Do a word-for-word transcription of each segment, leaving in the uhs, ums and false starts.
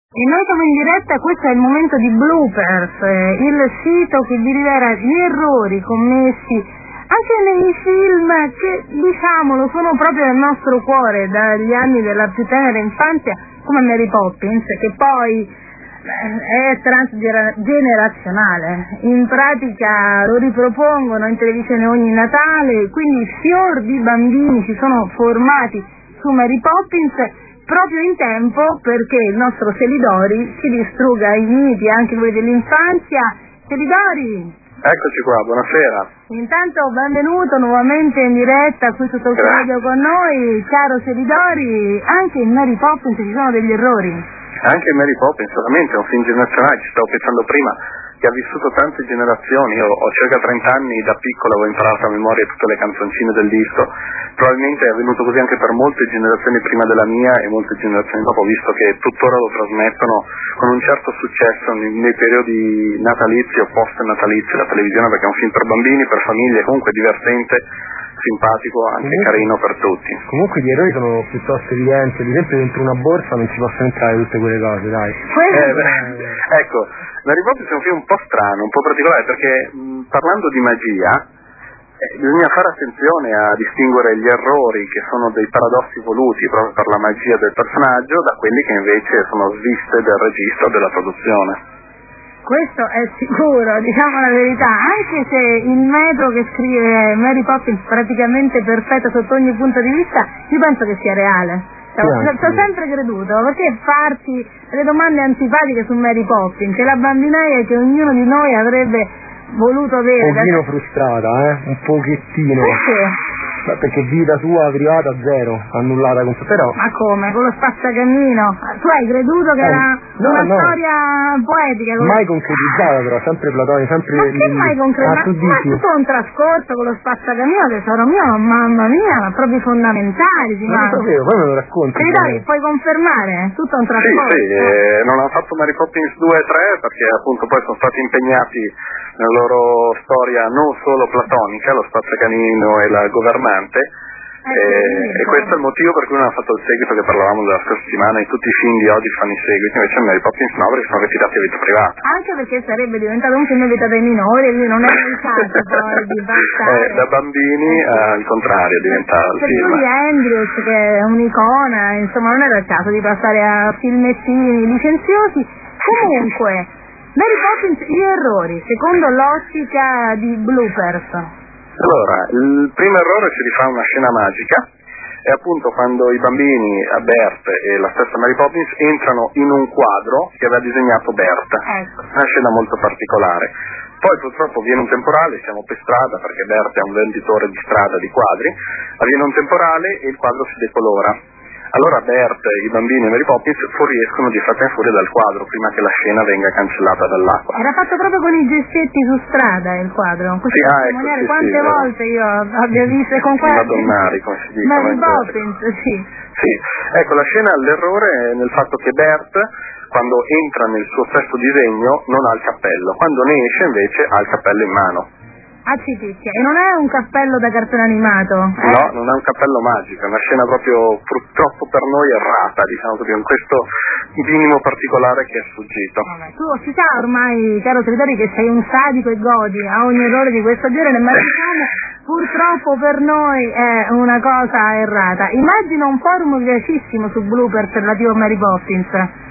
E noi siamo in diretta, questo è il momento di Bloopers, eh, il sito che vi rivela gli errori commessi anche nei film che, diciamolo, sono proprio nel nostro cuore dagli anni della più tenera infanzia, come Mary Poppins, che poi eh, è transgenerazionale. In pratica lo ripropongono in televisione ogni Natale, quindi fior di bambini si sono formati su Mary Poppins proprio in tempo perché il nostro Selidori si distrugga i miti, anche quelli dell'infanzia. Selidori! Eccoci qua, buonasera. Intanto benvenuto nuovamente in diretta qui su Talk Radio con noi, caro Selidori. Anche in Mary Poppins ci sono degli errori. Anche in Mary Poppins, veramente è un film generazionale, ci stavo pensando prima, che ha vissuto tante generazioni. Io ho circa trenta anni, da piccolo avevo imparato a memoria tutte le canzoncine del disco. Probabilmente è avvenuto così anche per molte generazioni prima della mia e molte generazioni dopo, visto che tuttora lo trasmettono con un certo successo nei, nei periodi natalizi o post-natalizi la televisione, perché è un film per bambini, per famiglie, comunque divertente, simpatico, anche comunque, carino per tutti. Comunque gli errori sono piuttosto evidenti, ad esempio dentro una borsa non ci possono entrare tutte quelle cose, dai. Eh, beh, ecco, Mary Poppins è un film un po' strano, un po' particolare, perché mh, parlando di magia eh, bisogna fare attenzione a distinguere gli errori, che sono dei paradossi voluti proprio per la magia del personaggio, da quelli che invece sono sviste del regista o della produzione. Questo è sicuro, diciamo la verità, anche se il metro che scrive Mary Poppins praticamente perfetto sotto ogni punto di vista, io penso che sia reale. Ci ho sempre creduto, perché farci le domande antipatiche su Mary Poppins, che la bambinaia che ognuno di noi avrebbe voluto avere. Un pochino frustrata, eh? Un pochettino. Perché? Perché vita sua privata zero, annullata con però. Ma come? Con lo spazzacamino? Tu hai creduto che eh, era no, una no. storia poetica? Con... Mai concretizzata però, sempre platonica, sempre... Ma che mai concretizzata? Ah, ma tutto un trascorso con lo spazzacamino, tesoro mio, mamma mia, ma proprio fondamentali. Non lo sapevo, poi me lo racconti. Dai, puoi confermare? Tutto un trascorso. Sì, sì, eh, non hanno fatto Mary Poppins due e tre perché appunto poi sono stati impegnati nella loro storia non solo platonica, lo spazzacanino e la governante, eh, e, e questo è il motivo per cui non hanno fatto il seguito che parlavamo della scorsa settimana. In tutti i film di oggi fanno i seguiti, invece Mary Poppins no, perché sono retirati a vita privata. Anche perché sarebbe diventato un film vietato ai minori, e non è il caso poi di passare. Eh, da bambini al contrario diventa il per film. Julie Andrews, che è un'icona, insomma non era il caso di passare a filmettini licenziosi. Comunque Mary Poppins, gli errori, secondo l'ottica di Bloopers. Allora, il primo errore si rifà a una scena magica, è appunto quando i bambini, Bert e la stessa Mary Poppins, entrano in un quadro che aveva disegnato Bert. Ecco. Una scena molto particolare. Poi purtroppo viene un temporale, siamo per strada perché Bert è un venditore di strada di quadri, avviene un temporale e il quadro si decolora. Allora Bert, i bambini e Mary Poppins fuoriescono di fretta in furia dal quadro prima che la scena venga cancellata dall'acqua. Era fatto proprio con i gessetti su strada il quadro. Sì, ah, ecco, sì, quante sì, volte io abbia visto con quasi Madonnari, come si dice. Mary Poppins, sì. Sì, ecco, la scena l'errore è nel fatto che Bert, quando entra nel suo stesso disegno, non ha il cappello, quando ne esce invece ha il cappello in mano. Ah, cipicchia. E non è un cappello da cartone animato? Eh? No, non è un cappello magico, è una scena proprio purtroppo per noi errata, diciamo così, con questo minimo particolare che è sfuggito. Vabbè, tu si sa ormai, caro Selidori, che sei un sadico e godi a ogni errore di questo genere, ma diciamo purtroppo per noi è una cosa errata. Immagino un forum vivacissimo su Bloopers relativo a Mary Poppins.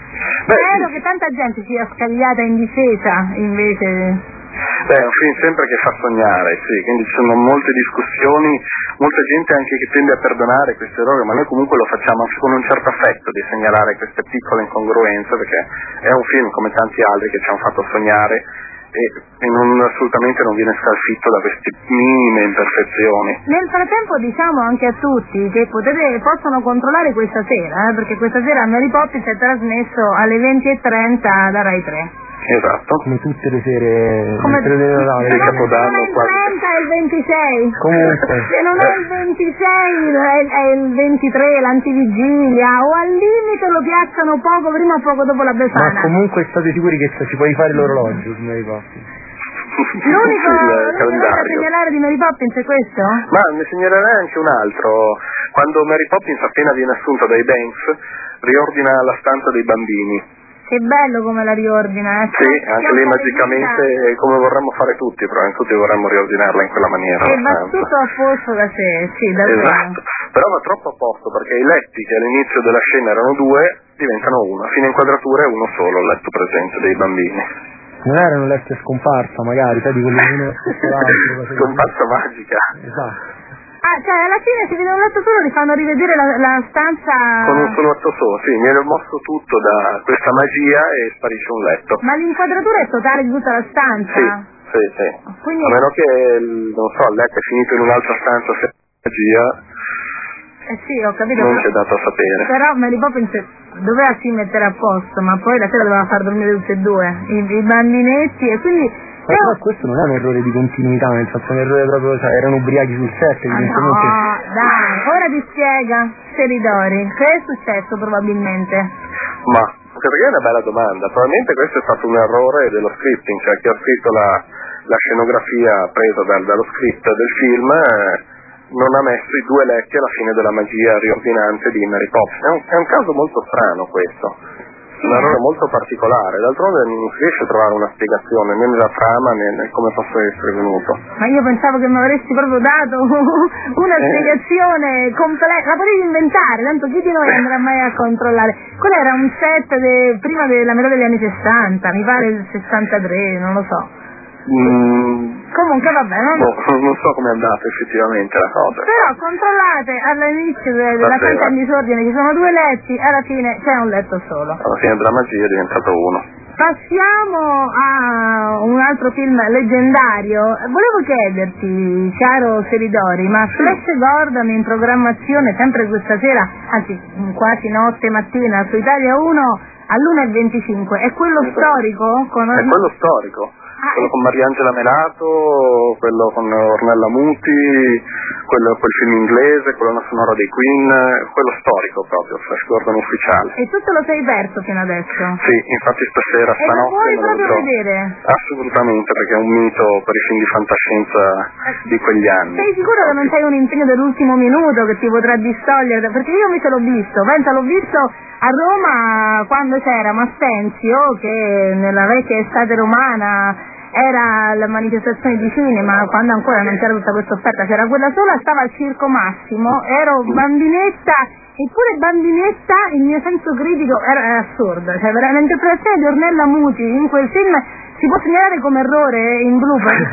Spero sì. che tanta gente sia scagliata in difesa invece. Beh, è un film sempre che fa sognare, sì, quindi ci sono molte discussioni, molta gente anche che tende a perdonare questi errori, ma noi comunque lo facciamo anche con un certo affetto di segnalare queste piccole incongruenze, perché è un film come tanti altri che ci hanno fatto sognare e, e non, assolutamente non viene scalfitto da queste minime imperfezioni. Nel frattempo diciamo anche a tutti che potete, possono controllare questa sera, eh, perché questa sera Mary Poppins è trasmesso alle venti e trenta da Rai tre. Esatto. Come tutte le sere, come tutte le sere Natale, il Capodanno quasi. Se non è il trenta è il ventisei. Comunque. Se non è il ventisei è, è il ventitré, l'antivigilia, o al limite lo piazzano poco prima o poco dopo la Befana. Ma comunque state sicuri che ci puoi fare l'orologio su Mary Poppins? L'unico da segnalare di Mary Poppins è questo? Ma ne segnalerei anche un altro. Quando Mary Poppins appena viene assunta dai Banks riordina la stanza dei bambini. Che bello come la riordina, eh. Sì, anche lì magicamente, come vorremmo fare tutti, però tutti vorremmo riordinarla in quella maniera. E va tutto a posto da sé, sì, davvero. Esatto, però va troppo a posto, perché i letti che all'inizio della scena erano due, diventano uno, a fine inquadratura è uno solo il letto presente dei bambini. Non erano letti a scomparsa, magari, sai, di quelli che uno scomparsa magica. Esatto. Ah, cioè alla fine si vede un letto solo, li fanno rivedere la, la stanza... Con un solo atto solo, sì, viene mosso tutto da questa magia e sparisce un letto. Ma l'inquadratura è totale di tutta la stanza? Sì, sì, sì. Quindi... A meno che, non so, il letto è finito in un'altra stanza senza magia... Eh sì, ho capito. Non però... c'è dato a sapere. Però Mary Poppins doveva sì mettere a posto, ma poi la sera doveva far dormire tutti e due, i, i bambinetti, e quindi... Ma però questo non è un errore di continuità, nel senso un errore proprio, cioè, erano ubriachi sul set, evidentemente. No, dai, ora ti spiega, Seridori, che è successo probabilmente? Ma, perché è una bella domanda, probabilmente questo è stato un errore dello scripting, cioè chi ha scritto la, la scenografia presa dal, dallo script del film eh, non ha messo i due letti alla fine della magia riordinante di Mary Poppins. È un, è un caso molto strano questo. Un errore molto particolare, d'altronde non si riesce a trovare una spiegazione né nella trama né nel come possa essere venuto. Ma io pensavo che mi avresti proprio dato una eh. spiegazione completa, la potevi inventare, tanto chi di noi andrà mai a controllare? Quello era un set de, prima della metà degli anni sessanta, mi pare il sessantatré, non lo so. Mm. Comunque vabbè, non... No, non so come è andata effettivamente la cosa. Però controllate all'inizio della stanza in disordine, ci sono due letti, alla fine c'è un letto solo. Alla fine della magia è diventato uno. Passiamo a un altro film leggendario. Volevo chiederti, caro Seridori, ma Flash Gordon in programmazione sempre questa sera, anzi quasi notte mattina su Italia uno all'una e venticinque, è quello esatto. storico? Con... È quello storico. Ah, quello con Mariangela Melato, quello con Ornella Muti, quello, quel film inglese, quello sonoro dei Queen, quello storico proprio, Flash Gordon ufficiale. E tu te lo sei perso fino adesso? Sì, infatti stasera, stanotte... E lo vuoi proprio lo vedere? Assolutamente, perché è un mito per i film di fantascienza eh, di quegli anni. Sei sicuro che non c'hai un impegno dell'ultimo minuto che ti potrà distogliere? Perché io mi ce l'ho visto, pensa, l'ho visto a Roma quando c'era Mastenzio, che nella vecchia estate romana era la manifestazione di cinema, quando ancora non c'era tutta questa offerta, c'era quella sola, stava al Circo Massimo, ero bambinetta, eppure bambinetta il mio senso critico era assurdo, cioè l'interpretazione di Ornella Muti in quel film si può segnalare come errore in bloopers?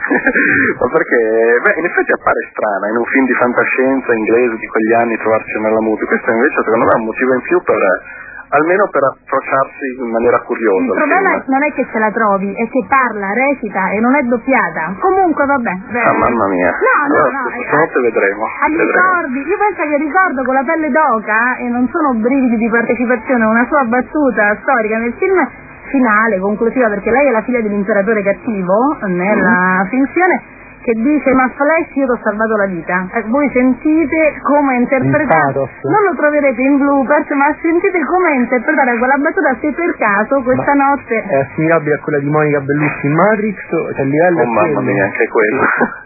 Ma perché, beh, in effetti appare strana in un film di fantascienza inglese di quegli anni trovarci Ornella Muti, questo invece secondo me è un motivo in più per... almeno per approcciarsi in maniera curiosa. Il problema film. non è che ce la trovi, è che parla, recita e non è doppiata. Comunque vabbè. Beh. Ah, mamma mia. No, no, allora, no. Stanotte eh, vedremo. Agli ricordi, io penso che ricordo con la pelle d'oca, e non sono brividi di partecipazione, una sua battuta storica nel film finale, conclusiva, perché lei è la figlia dell'imperatore cattivo nella mm. finzione, che dice: ma Flash, io ti ho salvato la vita. Eh, voi sentite come interpretare, non lo troverete in bloopers, ma sentite come interpretare quella battuta, se per caso questa ma notte è assimilabile a quella di Monica Bellucci in Matrix, cioè il livello oh mamma mia, anche quello.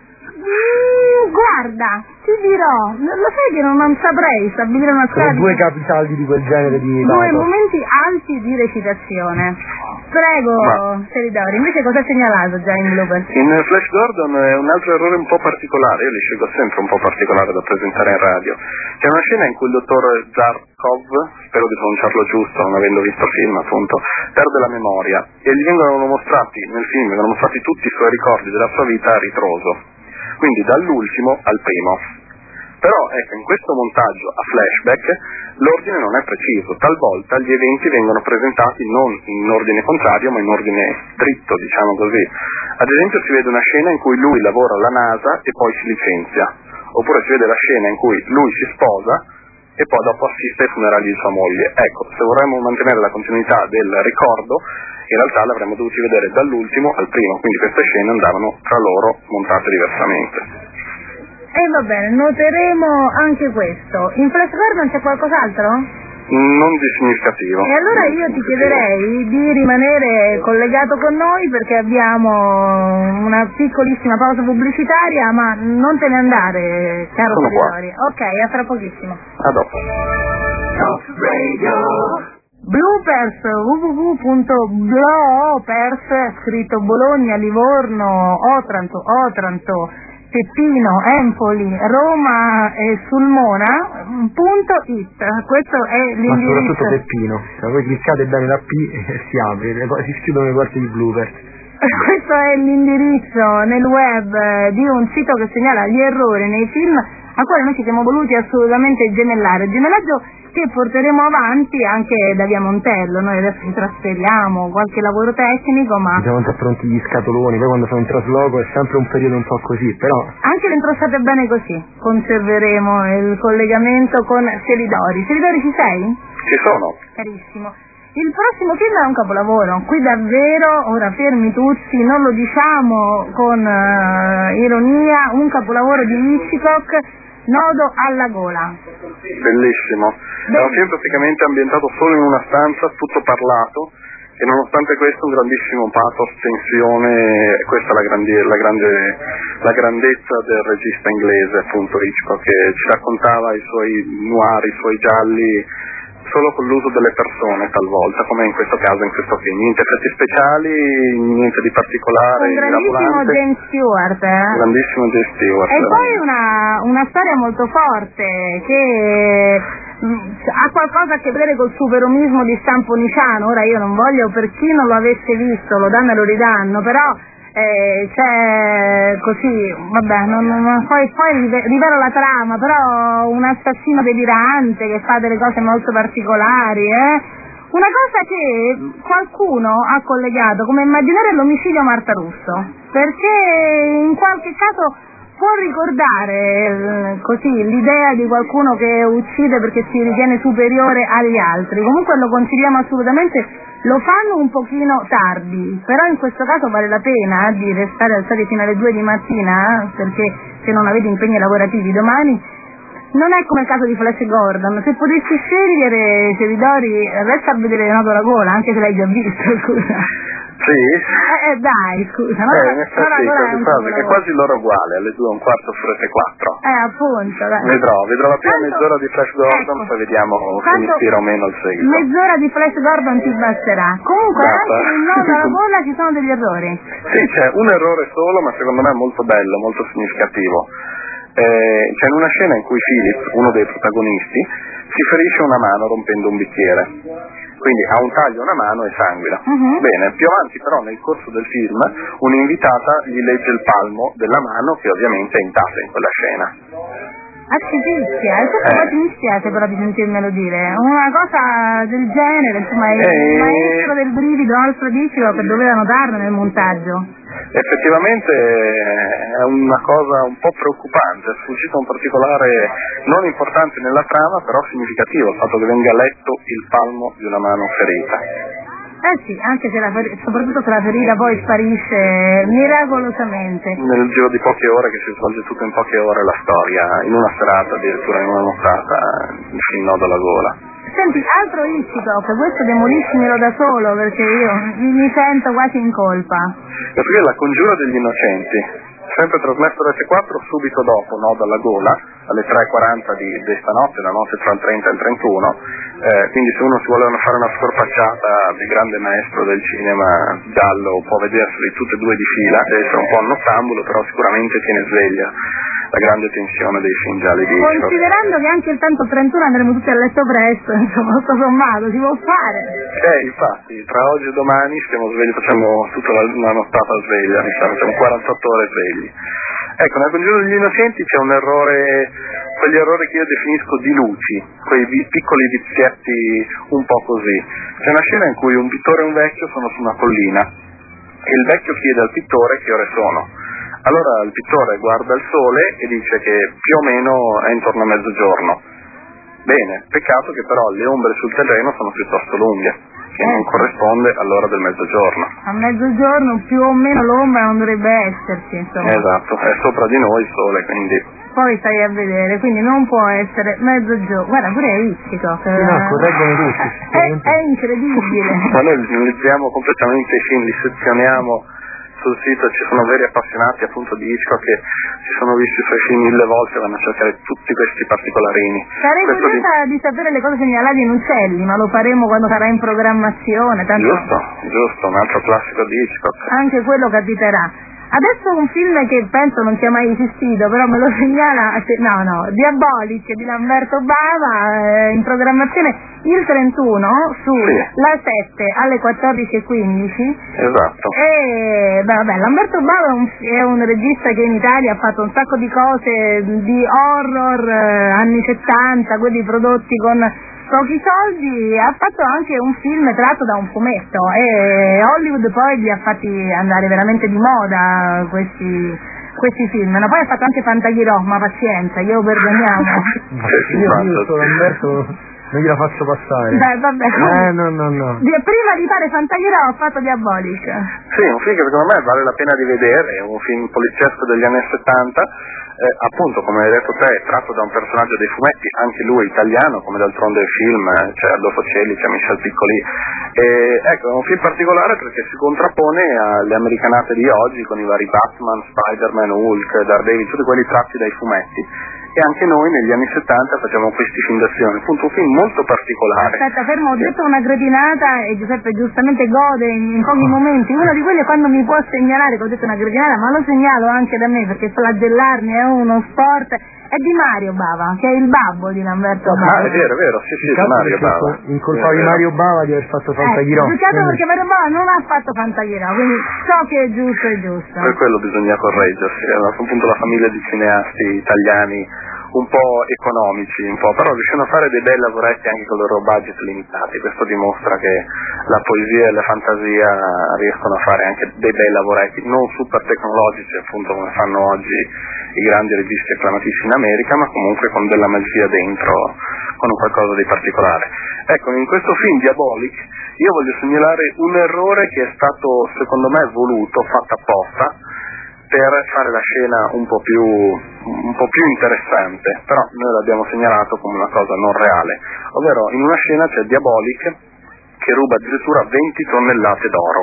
Mm, guarda, ti dirò, lo sai che non, non saprei stabilire una scala di due capisaldi di quel genere di due dato. momenti alti di recitazione. Prego, Seridori, invece cosa hai segnalato già in bloopers? In Flash Gordon è un altro errore un po' particolare, io li scelgo sempre un po' particolare da presentare in radio. C'è una scena in cui il dottor Zarkov, spero di pronunciarlo giusto non avendo visto il film appunto, perde la memoria e gli vengono mostrati nel film, vengono mostrati tutti i suoi ricordi della sua vita a ritroso, quindi dall'ultimo al primo. Però ecco, in questo montaggio a flashback l'ordine non è preciso, talvolta gli eventi vengono presentati non in ordine contrario ma in ordine dritto, diciamo così. Ad esempio si vede una scena in cui lui lavora alla NASA e poi si licenzia, oppure si vede la scena in cui lui si sposa e poi dopo assiste ai funerali di sua moglie. Ecco, se vorremmo mantenere la continuità del ricordo, in realtà l'avremmo dovuti vedere dall'ultimo al primo, quindi queste scene andavano tra loro montate diversamente. E eh, va bene, noteremo anche questo. In Flash Gordon c'è qualcos'altro? Non di significativo. E allora io ti chiederei di rimanere collegato con noi perché abbiamo una piccolissima pausa pubblicitaria, ma non te ne andare, caro Seridori. Ok, a fra pochissimo. A dopo. Talk Radio. Bloopers, www punto bloopers, scritto Bologna, Livorno, Otranto, Otranto, Peppino, Empoli, Roma e Sulmona, punto it. Questo è l'indirizzo. Ma soprattutto Peppino, se voi cliccate bene la P e si apre, si chiudono le porte di Bloopers. Questo è l'indirizzo nel web di un sito che segnala gli errori nei film a quale noi ci siamo voluti assolutamente gemellare. Gemellaggio che porteremo avanti anche da via Montello. Noi adesso ci trasferiamo, qualche lavoro tecnico, ma siamo già pronti gli scatoloni, poi quando sono in trasloco è sempre un periodo un po' così, però anche le incrociate bene così conserveremo il collegamento con Selidori. Selidori, ci sei? Ci sono. Carissimo. Il prossimo film è un capolavoro, qui davvero, ora fermi tutti, non lo diciamo con uh, ironia, un capolavoro di Hitchcock, Nodo alla gola. Bellissimo. Beh. È un film praticamente ambientato solo in una stanza, tutto parlato, e nonostante questo un grandissimo pathos, tensione, questa è la, grandi, la, grande, la grandezza del regista inglese, appunto Hitchcock, che ci raccontava i suoi noir, i suoi gialli, solo con l'uso delle persone talvolta, come in questo caso, in questo film. Niente effetti speciali, niente di particolare. Un grandissimo James Stewart. Eh? Grandissimo James Stewart. E poi una, una storia molto forte che mh, ha qualcosa a che vedere col superomismo di stampo niciano. Ora io non voglio, per chi non lo avesse visto, lo danno e lo ridanno, però Eh, c'è così, vabbè, non, non, poi, poi rivelo la trama, però un assassino delirante che fa delle cose molto particolari, eh? Una cosa che qualcuno ha collegato come immaginare l'omicidio Marta Russo, perché in qualche caso può ricordare eh, così l'idea di qualcuno che uccide perché si ritiene superiore agli altri. Comunque lo consigliamo assolutamente. Lo fanno un pochino tardi, però in questo caso vale la pena di restare alzati fino alle due di mattina, perché se non avete impegni lavorativi domani. Non è come il caso di Flash Gordon, se potessi scegliere Selidori, resta a vedere Nodo alla gola, anche se l'hai già visto, scusa. Sì? Eh, eh dai, scusa, no? Eh, in effetti, quasi, quasi, che è quasi l'ora uguale, alle due e un quarto su Rete quattro. Eh, appunto, dai. Vedrò, vedrò la prima Tanto, mezz'ora di Flash Gordon, ecco, poi vediamo se mi ispira o meno il seguito. Mezz'ora di Flash Gordon ti basterà. Comunque, Basta. anche in Nodo alla gola ci sono degli errori. Sì, c'è un errore solo, ma secondo me molto bello, molto significativo. Eh, c'è una scena in cui Philip, uno dei protagonisti, si ferisce una mano rompendo un bicchiere, quindi ha un taglio a una mano e sanguina. Uh-huh. Bene, più avanti però nel corso del film un'invitata gli legge il palmo della mano, che ovviamente è intatta in quella scena. Accipizia, e questo eh. mi dispiace però di sentirmelo dire, una cosa del genere, insomma, il eh. maestro del brivido, Alfred Hitchcock, che doveva notarlo nel montaggio. Effettivamente è una cosa un po' preoccupante, è sfuggito un particolare non importante nella trama, però significativo, il fatto che venga letto il palmo di una mano ferita. Eh sì, anche se la fer- soprattutto se la ferita poi sparisce miracolosamente. Nel giro di poche ore, che si svolge tutto in poche ore la storia, in una serata, addirittura in una nottata, il nodo alla gola. Senti, altro Hitchcock, questo demoliscimelo da solo, perché io mi sento quasi in colpa. Perché La congiura degli innocenti, sempre trasmesso Rete quattro, subito dopo Nodo alla gola, alle tre e quaranta di, di stanotte, la notte tra il trenta e il trentuno, eh, quindi se uno si vuole fare una scorpacciata di grande maestro del cinema giallo può vederseli tutte e due di fila, deve essere un po' nottambulo, però sicuramente tiene sveglia la grande tensione dei film gialli di Hitchcock. Considerando che anche il tanto trentuno andremo tutti a letto presto, insomma, tutto sommato, si può fare. Eh, infatti, tra oggi e domani stiamo svegli, facciamo tutta la, la nottata sveglia, diciamo, siamo quarantotto ore svegli. Ecco, nel congiuro degli innocenti c'è un errore, quegli errori che io definisco di luci, quei vi, piccoli vizietti un po' così. C'è una scena in cui un pittore e un vecchio sono su una collina e il vecchio chiede al pittore che ore sono. Allora il pittore guarda il sole e dice che più o meno è intorno a mezzogiorno. Bene, peccato che però le ombre sul terreno sono piuttosto lunghe, che eh. non corrisponde all'ora del mezzogiorno. A mezzogiorno più o meno l'ombra non dovrebbe esserci, insomma. Esatto, è sopra di noi il sole, quindi... Poi stai a vedere, quindi non può essere mezzogiorno. Guarda, pure è Hitchcock. Sì, no, correggono tutti. È, è incredibile. Ma noi analizziamo completamente i film, li sezioniamo sul sito ci sono veri appassionati appunto di Hitchcock che si sono visti i suoi film mille volte e vanno a cercare tutti questi particolarini. Sarei Questo curiosa di... di sapere le cose segnalate in Uccelli, ma lo faremo quando sarà in programmazione. Tanto... Giusto, giusto, un altro classico di Hitchcock. Anche quello capiterà. Adesso un film che penso non sia mai esistito, però me lo segnala, no no, Diabolic di Lamberto Bava, eh, in programmazione il trentuno su sì. La sette alle quattordici e quindici. Esatto. E beh, vabbè, Lamberto Bava è un, è un regista che in Italia ha fatto un sacco di cose, di horror, eh, anni settanta, quelli prodotti con pochi soldi. Ha fatto anche un film tratto da un fumetto e Hollywood poi li ha fatti andare veramente di moda questi, questi film. No, poi ha fatto anche Fantaghirò, ma pazienza, io perdoniamo. io io sono Lamberto, non gliela faccio passare. Dai, vabbè. Eh, no, no, no. Prima di fare Fantaghirò ho fatto Diabolic. Sì, un film che secondo me vale la pena di vedere, è un film poliziesco degli anni settanta. Eh, appunto, come hai detto te, è tratto da un personaggio dei fumetti, anche lui italiano, come d'altronde il film, eh, c'è Adolfo Celli, c'è Michel Piccoli. E, ecco, è un film particolare perché si contrappone alle americanate di oggi con i vari Batman, Spider-Man, Hulk, Daredevil, tutti quelli tratti dai fumetti. E anche noi negli anni settanta facciamo questi film d'azione, appunto un film molto particolare. Aspetta, fermo, ho detto una gretinata e Giuseppe giustamente gode in, in pochi momenti. Uno di quelli è quando mi può segnalare che ho detto una gretinata, ma lo segnalo anche da me perché flagellarmi è uno sport. È di Mario Bava, che è il babbo di Lamberto Bava. Ah, è vero, è vero, sì, sì, di Mario Bava. Incolpavi Mario Bava di aver fatto Fantaghirò. Eh, peccato perché Mario Bava non ha fatto Fantaghirò, quindi so che è giusto, è giusto. Per quello bisogna correggersi, è appunto la famiglia di cineasti italiani un po' economici, un po', però riuscendo a fare dei bei lavoretti anche con i loro budget limitati. Questo dimostra che la poesia e la fantasia riescono a fare anche dei bei lavoretti, non super tecnologici appunto come fanno oggi i grandi registi acclamatissimi in America, ma comunque con della magia dentro, con un qualcosa di particolare. Ecco, in questo film Diabolic io voglio segnalare un errore che è stato secondo me voluto, fatto apposta, per fare la scena un po' più un po' più interessante, però noi l'abbiamo segnalato come una cosa non reale, ovvero in una scena c'è Diabolic che ruba addirittura venti tonnellate d'oro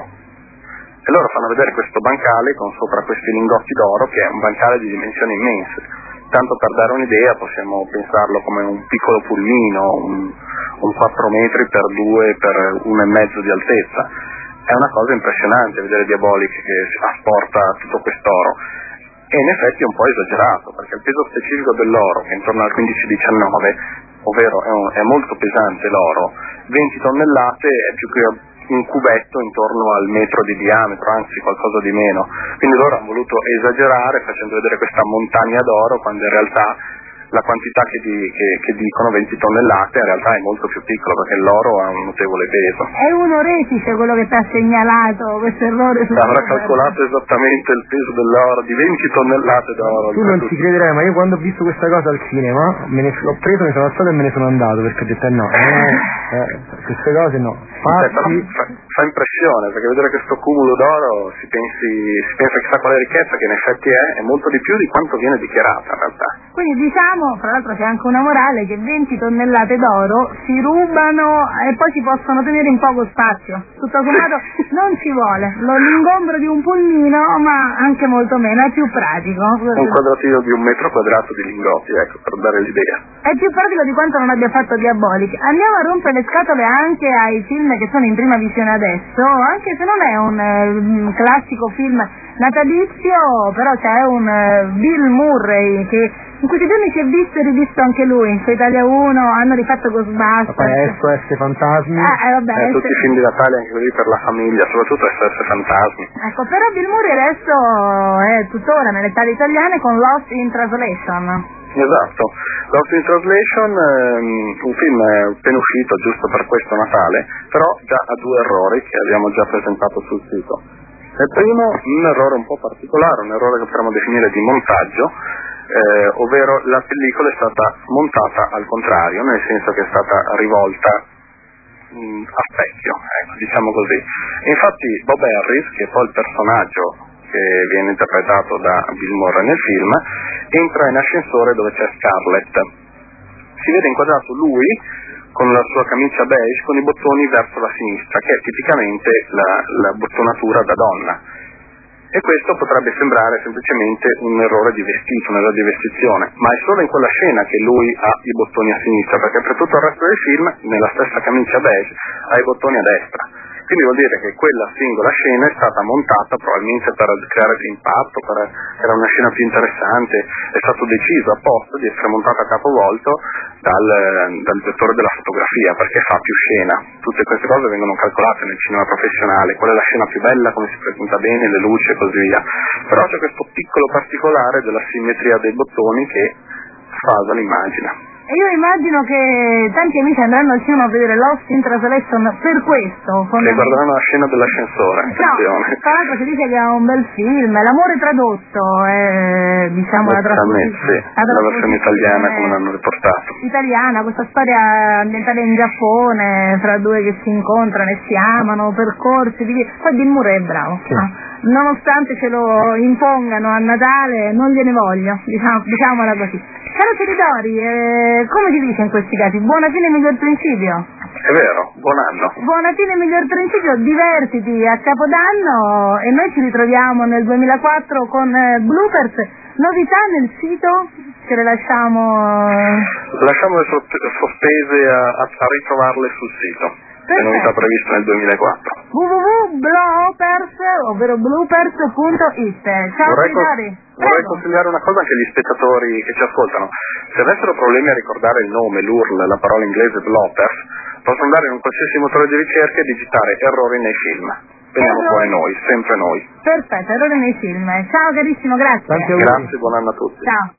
e loro fanno vedere questo bancale con sopra questi lingotti d'oro che è un bancale di dimensioni immense. Tanto per dare un'idea possiamo pensarlo come un piccolo pulmino, un, un quattro metri per due per uno e mezzo di altezza. È una cosa impressionante vedere Diabolic che asporta tutto quest'oro e in effetti è un po' esagerato perché il peso specifico dell'oro, che è intorno al quindici diciannove, ovvero è, un, è molto pesante l'oro, venti tonnellate è più che un cubetto intorno al metro di diametro, anzi qualcosa di meno, quindi loro hanno voluto esagerare facendo vedere questa montagna d'oro quando in realtà la quantità che, di, che, che dicono venti tonnellate in realtà è molto più piccolo perché l'oro ha un notevole peso. È un orefice quello che ti ha segnalato questo errore. Avrà calcolato esattamente il peso dell'oro di venti tonnellate d'oro. Tu non ci crederai, ma io quando ho visto questa cosa al cinema me ne l'ho preso, mi sono alzato e me ne sono andato perché ho detto eh no, eh, eh, queste cose no. Eh, però fa, fa impressione perché vedere questo cumulo d'oro si, pensi, si pensa chissà quale ricchezza, che in effetti è, è molto di più di quanto viene dichiarata in realtà. Quindi diciamo, fra l'altro c'è anche una morale, che venti tonnellate d'oro si rubano e poi si possono tenere in poco spazio. Tutto sommato non ci vuole lo l'ingombro di un pulmino, ma anche molto meno, è più pratico. Un quadratino di un metro quadrato di lingotti, ecco, per dare l'idea. È più pratico di quanto non abbia fatto Diabolic. Andiamo a rompere le scatole anche ai film che sono in prima visione adesso, anche se non è un eh, classico film natalizio, però c'è un eh, Bill Murray che in questi giorni si è visto e rivisto anche lui, su Italia uno hanno rifatto Ghostbusters. Poi S O S Fantasmi. Eh, eh, vabbè, eh, S- tutti i film di Natale, anche quelli per la famiglia, soprattutto S O S Fantasmi. Ecco, però Bill Murray adesso è tuttora nelle sale italiane con Lost in Translation. Esatto, Lost in Translation, ehm, un film appena uscito giusto per questo Natale, però già ha due errori che abbiamo già presentato sul sito. Il primo, un errore un po' particolare, un errore che potremmo definire di montaggio, eh, ovvero la pellicola è stata montata al contrario, nel senso che è stata rivolta mh, a specchio, ecco, diciamo così. E infatti Bob Harris, che è poi il personaggio che viene interpretato da Bill Murray nel film, entra in ascensore dove c'è Scarlett. Si vede inquadrato lui con la sua camicia beige con i bottoni verso la sinistra, che è tipicamente la, la bottonatura da donna. e questo potrebbe sembrare semplicemente un errore di vestito, un errore di vestizione, ma è solo in quella scena che lui ha i bottoni a sinistra, perché per tutto il resto del film, nella stessa camicia beige, ha i bottoni a destra. Quindi vuol dire che quella singola scena è stata montata probabilmente per creare più impatto, per, era una scena più interessante, è stato deciso apposta di essere montata a capovolto dal, dal direttore della fotografia, perché fa più scena. Tutte queste cose vengono calcolate nel cinema professionale, qual è la scena più bella, come si presenta bene, le luci e così via. Però c'è questo piccolo particolare della simmetria dei bottoni che fasa l'immagine. E io immagino che tanti amici andranno al cinema a vedere Lost in Translation per questo. E guarderanno la scena dell'ascensore, attenzione. No, tra l'altro si dice che è un bel film, L'amore tradotto, è, diciamo, la trasposizione. Sì, la, la versione italiana come l'hanno riportato. Italiana, questa storia ambientata in Giappone, fra due che si incontrano e si amano, percorsi, di... poi Bill Murray è bravo. Sì. No? Nonostante ce lo impongano a Natale, non gliene voglio, diciamo, diciamola così. Caro Teridori, eh, come si dice in questi casi? Buona fine, miglior principio? È vero, buon anno. Buona fine, miglior principio, divertiti a Capodanno e noi ci ritroviamo nel duemilaquattro con eh, bloopers, novità nel sito, ce le lasciamo... Lasciamole sospese a, a, a ritrovarle sul sito. Le novità previste nel duemilaquattro. w w w punto bloopers, ovvero bloopers punto it. Ciao vorrei, Teridori. vorrei consigliare una cosa anche agli spettatori che ci ascoltano. Se avessero problemi a ricordare il nome, l'U R L, la parola inglese bloopers, possono andare in un qualsiasi motore di ricerca e digitare errori nei film. Veniamo poi noi, sempre noi. Perfetto, errori nei film. Ciao carissimo, grazie. Grazie, buon anno a tutti. Ciao.